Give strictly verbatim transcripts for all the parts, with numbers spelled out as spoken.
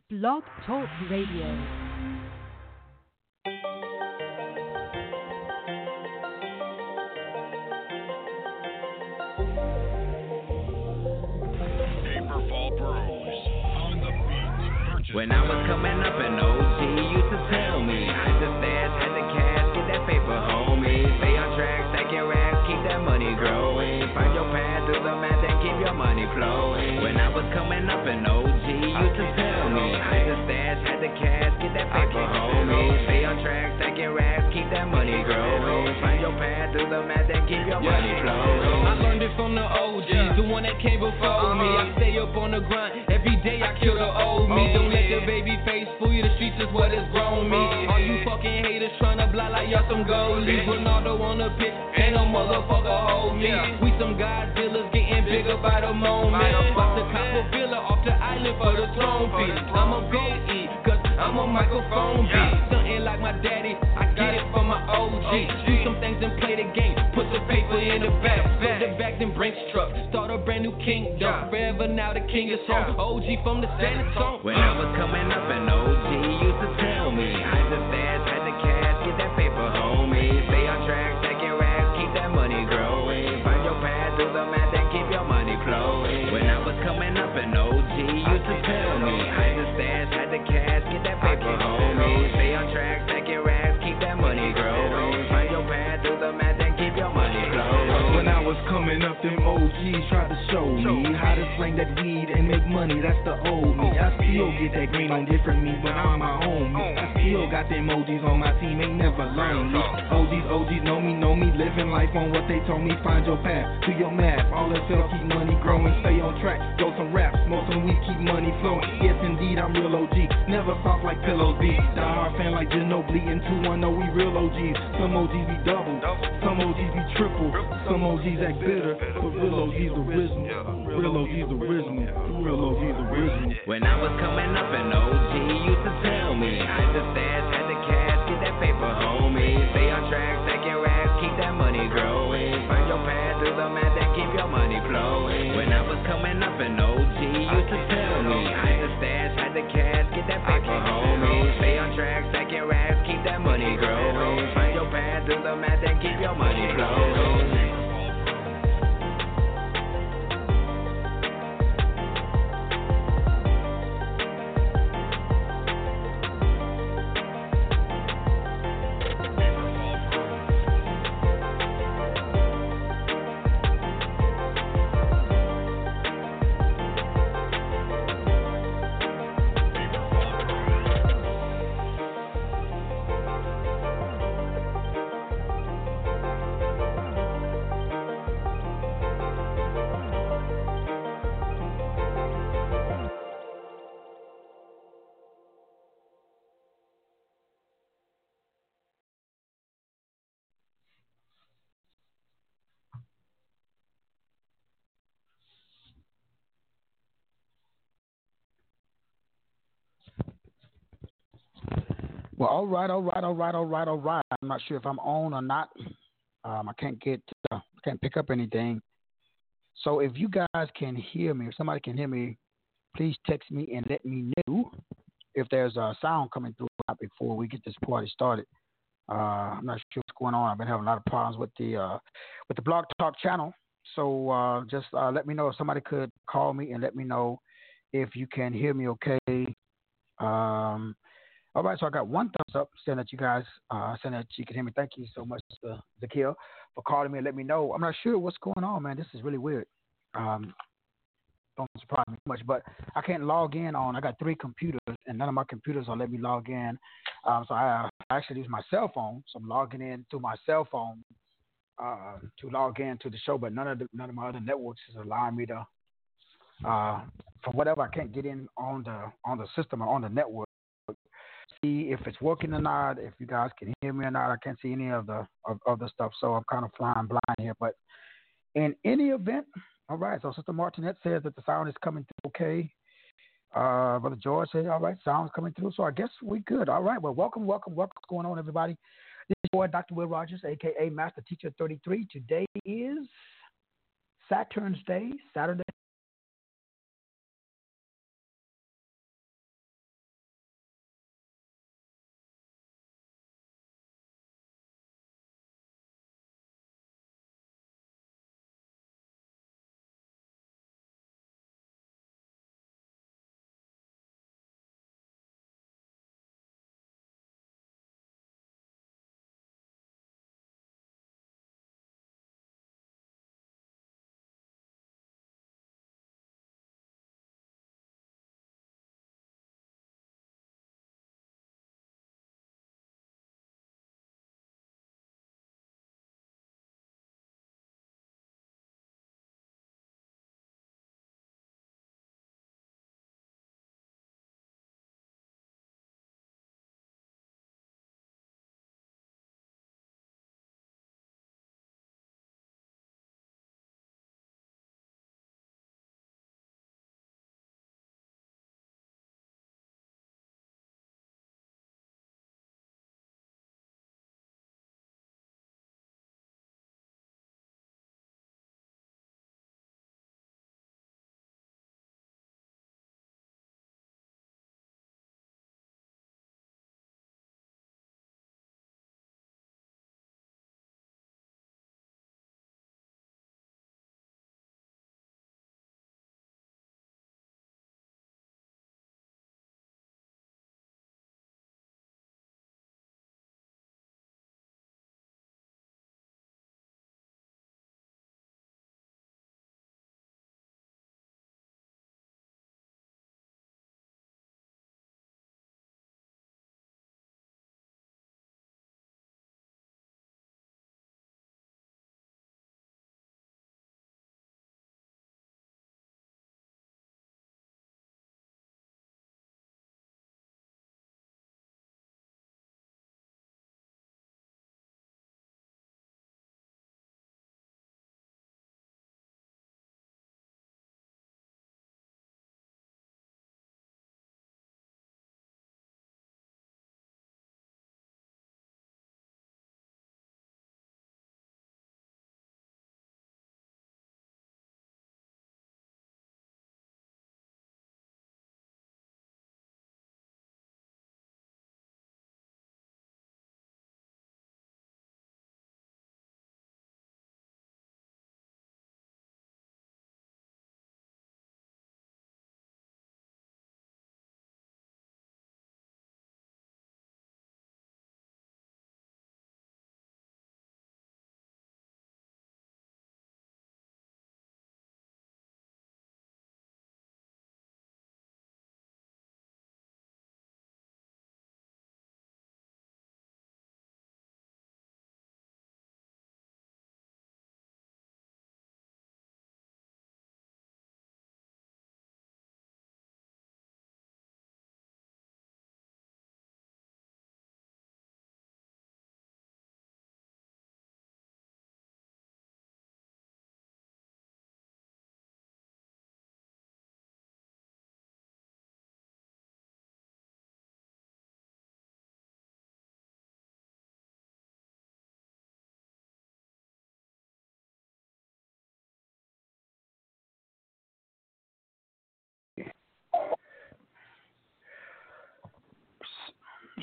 Blog Talk Radio. When I was coming up in O G, used to tell me I just stash at the cash, get that paper, homie. Stay on track, stack your racks, keep that money growing. Find your path through the math and keep your money flowing. When I was coming up in O G, used to tell me I just stash at the cash, get that paper, homie. Stay on track, stack your racks, keep that money growing. Find your path through the math and keep your money flowing. I learned it from the O Gs, the one that came before me. I stay up on the grind, every day I kill the old me. Don't let the baby face fool you, the streets is what has grown me. All you fucking haters tryna block like y'all some goalies. Ronaldo on the pitch, ain't no motherfucker hold me. We some Godzillas getting bigger by the moment. About to cop a villa off the island for the throne piece. I'ma go eat, cause I'm a microphone beat. Something like my daddy, I get it from my O G. Do some things and play the game, put the paper in the back. Go the back, then Brinks truck, start a brand new kingdom. Forever now the king is home, O G from the San Antonio. When I was coming up in O G, used to tell me I just stash at the cash, get that paper, homie. Stay on track, stack your racks, keep that money growing. Find your path through the math and keep your money flowing. When I was coming up in O G, used to tell me I just stash at the cash, get that paper, homie. Stay on track, stack your racks, keep that money growing. Find your path through the math and keep your money flowing. When I was coming up, them O Gs tried to show me how to slang that weed and make money. That's the old me. I still get that green on different me, but I'm my own me. I still got them O Gs on my team, ain't never learned me. O Gs, O Gs know me, know me, living life on what they told me. Find your path, do your math. All else else, keep money growing, stay on track. Go some raps, smoke some weed, keep money flowing. Yes, indeed, I'm real O G. Never soft like pillows be. Die hard fan like Ginobili and two one oh, we real O Gs. Some O Gs be double, some O Gs be triple, some O Gs act bitter, but real O Gs original. Real O Gs original, real O Gs original. When I was coming up in O G, used to tell me I just stash at the cash, get that paper, homie. Stay on track, stack your racks, keep that money growing. Find your path through the math and keep your money flowing. When I was coming up in O G, used to tell me I just stash at the cash, get that paper, homie. Stay on track, stack your racks, keep that money growing. Find your path through the math and keep your money flowing. Well, all right, all right, all right, all right, all right. I'm not sure if I'm on or not. Um, I can't get, uh, I can't pick up anything. So if you guys can hear me, if somebody can hear me, please text me and let me know if there's a sound coming through before we get this party started. Uh, I'm not sure what's going on. I've been having a lot of problems with the uh, with the Blog Talk channel. So uh, just uh, let me know if somebody could call me and let me know if you can hear me okay. Um, all right, so I got one thumbs up saying that you guys, uh, saying that you can hear me. Thank you so much, uh, Zakir, for calling me and let me know. I'm not sure what's going on, man. This is really weird. Um, don't surprise me much, but I can't log in on. I got three computers, and none of my computers will let me log in. Um, so I, I actually use my cell phone. So I'm logging in through my cell phone uh, to log in to the show, but none of the, none of my other networks is allowing me to. Uh, for whatever, I can't get in on the on the system or on the network. See if it's working or not, if you guys can hear me or not. I can't see any of the of, of the stuff, so I'm kind of flying blind here. But in any event, all right, so Sister Martinette says that the sound is coming through okay. Uh, Brother George said, all right, sound's coming through, so I guess we good. All right, well, welcome, welcome, welcome. What's going on, everybody? This is your boy, Doctor Will Rogers, a k a. Master Teacher thirty-three. Today is Saturn's Day, Saturday.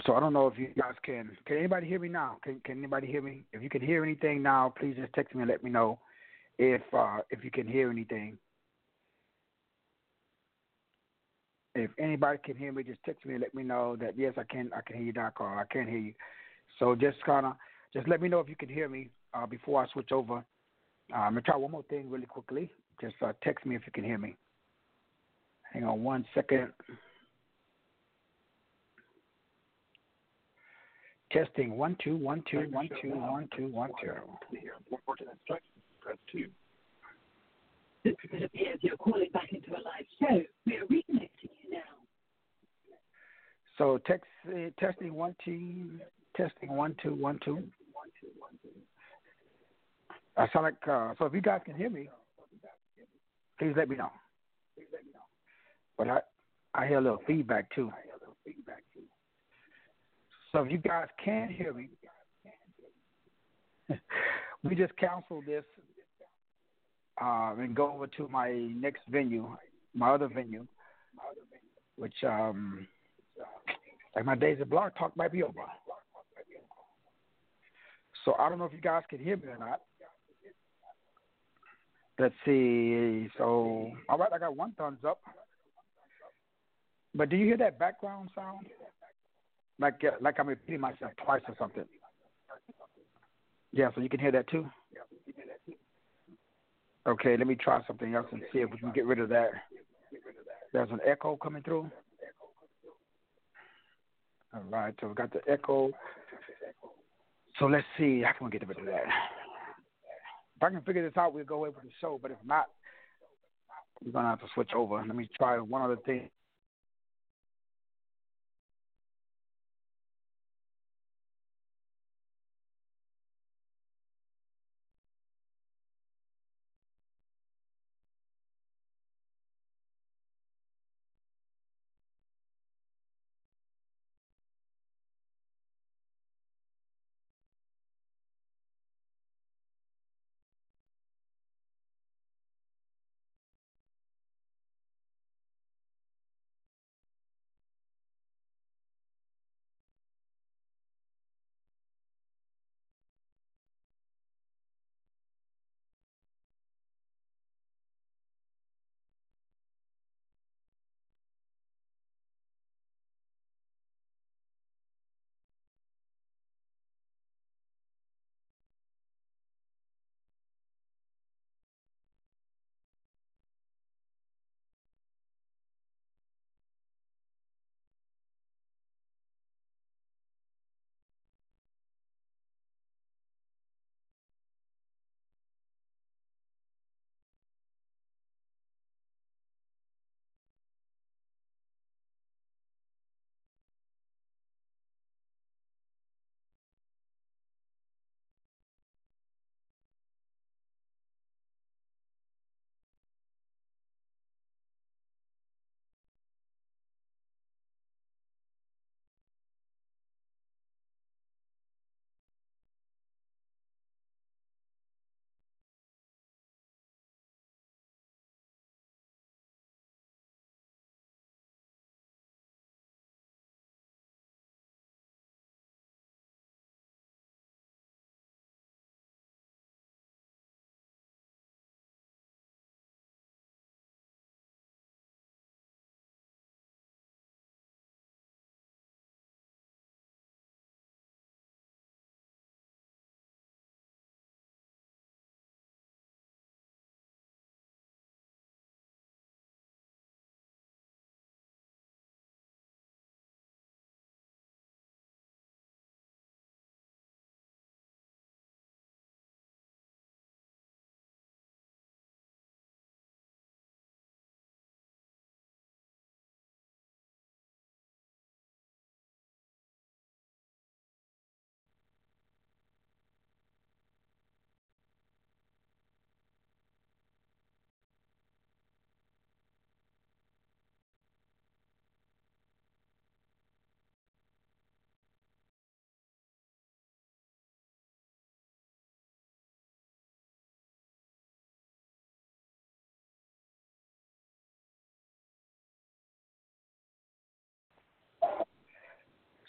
So I don't know if you guys can. Can anybody hear me now? Can Can anybody hear me? If you can hear anything now, please just text me and let me know if uh, if you can hear anything. If anybody can hear me, just text me and let me know that yes, I can. I can hear you, Doc, or I can't hear you. So just kind of just let me know if you can hear me uh, before I switch over. Uh, I'm gonna try one more thing really quickly. Just uh, text me if you can hear me. Hang on one second. Testing one two one two one two one two one two. Press two. It appears you're calling back into a live show. We are reconnecting you now. So text uh, testing one two testing one two one two. I sound like uh, so. If you guys can hear me, please let me know. But I I hear a little feedback too. So if you guys can hear me, we just cancel this uh, and go over to my next venue, my other venue, which um, like my days of Blog Talk might be over. So I don't know if you guys can hear me or not. Let's see. So all right, I got one thumbs up. But do you hear that background sound? Like uh, like I'm repeating myself twice or something. Yeah, so you can hear that too? Okay, let me try something else and see if we can get rid of that. There's an echo coming through. All right, so we got the echo. So let's see, how can we get rid of that? If I can figure this out, we'll go away with the show. But if not, we're going to have to switch over. Let me try one other thing.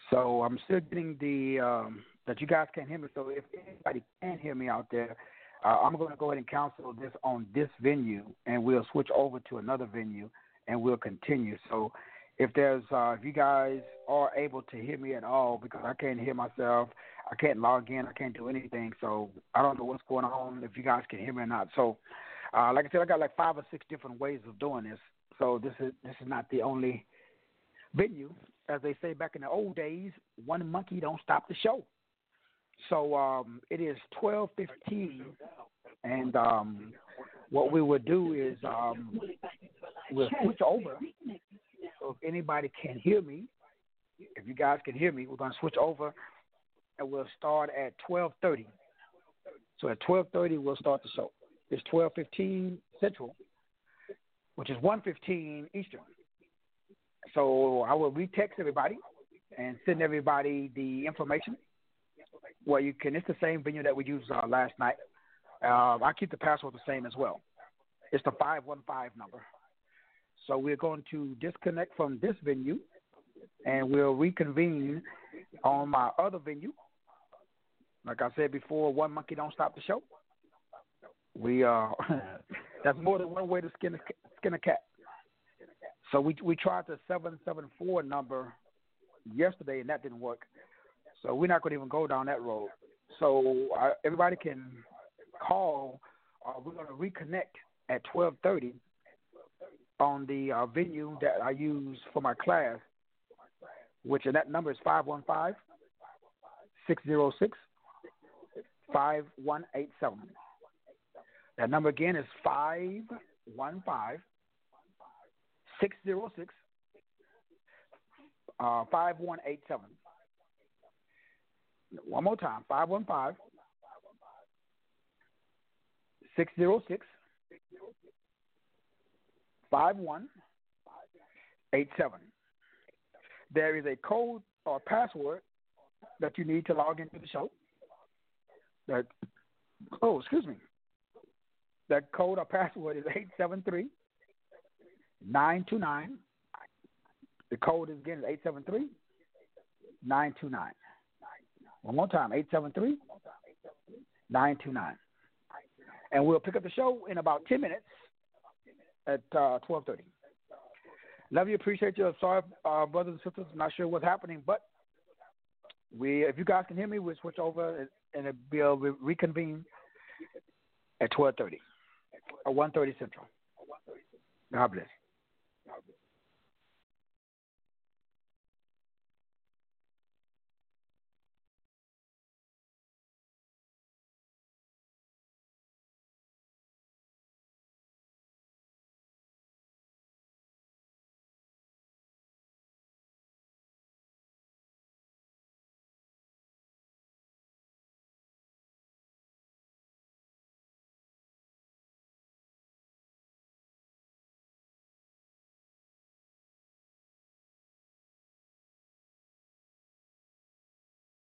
So I'm still getting the um, that you guys can't hear me. So if anybody can hear me out there, uh, I'm going to go ahead and cancel this on this venue, and we'll switch over to another venue, and we'll continue. So if there's uh, if you guys are able to hear me at all, because I can't hear myself, I can't log in, I can't do anything. So I don't know what's going on, if you guys can hear me or not. So uh, like I said, I got like five or six different ways of doing this. So this is this is not the only venue. As they say back in the old days, one monkey don't stop the show. So um, it is twelve fifteen, and um, what we will do is um, we'll switch over. So if anybody can hear me, if you guys can hear me, we're going to switch over, and we'll start at twelve thirty. So at twelve thirty, we'll start the show. It's twelve fifteen Central, which is one fifteen Eastern. So I will retext everybody and send everybody the information. Well, you can. It's the same venue that we used uh, last night. Uh, I keep the password the same as well. It's the five one five number. So we're going to disconnect from this venue, and we'll reconvene on my other venue. Like I said before, one monkey don't stop the show. We uh, that's more than one way to skin a, skin a cat. So we we tried the seven seven four number yesterday, and that didn't work. So we're not going to even go down that road. So uh, everybody can call. Uh, we're going to reconnect at twelve thirty on the uh, venue that I use for my class, which and that number is five one five, six zero six, five one eight seven. That number again is five one five, six zero six, uh, five one eight seven. One more time, five one five, six zero six, five one eight seven. There is a code or password that you need to log into the show. That, oh, excuse me. That code or password is eight seven three, nine two nine. The code is again is eight seven three, nine two nine. One more time, eight seven three, nine two nine. And we'll pick up the show in about ten minutes at uh, twelve thirty. Love you, appreciate you. Sorry, uh, brothers and sisters, I'm not sure what's happening, but we, if you guys can hear me, we'll switch over and we'll reconvene at twelve thirty or one thirty Central. God bless.